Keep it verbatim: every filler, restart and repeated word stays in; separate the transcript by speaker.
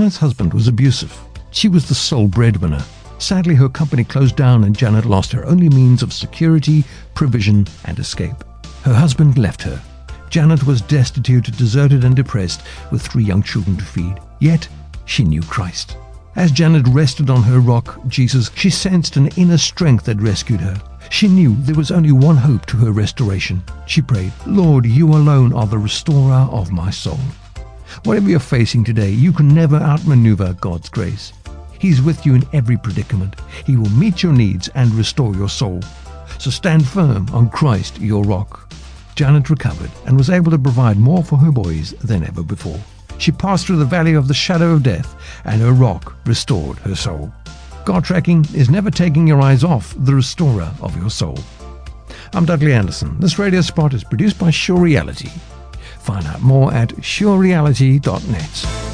Speaker 1: Janet's husband was abusive. She was the sole breadwinner. Sadly, her company closed down and Janet lost her only means of security, provision, and escape. Her husband left her. Janet was destitute, deserted, and depressed, with three young children to feed. Yet, she knew Christ. As Janet rested on her rock, Jesus, she sensed an inner strength that rescued her. She knew there was only one hope to her restoration. She prayed, "Lord, you alone are the restorer of my soul." Whatever you're facing today, you can never outmaneuver God's grace. He's with you in every predicament. He will meet your needs and restore your soul. So stand firm on Christ, your rock. Janet recovered and was able to provide more for her boys than ever before. She passed through the valley of the shadow of death, and her rock restored her soul. God tracking is never taking your eyes off the restorer of your soul. I'm Dudley Anderson. This radio spot is produced by Sure Reality. Find out more at sure reality dot net.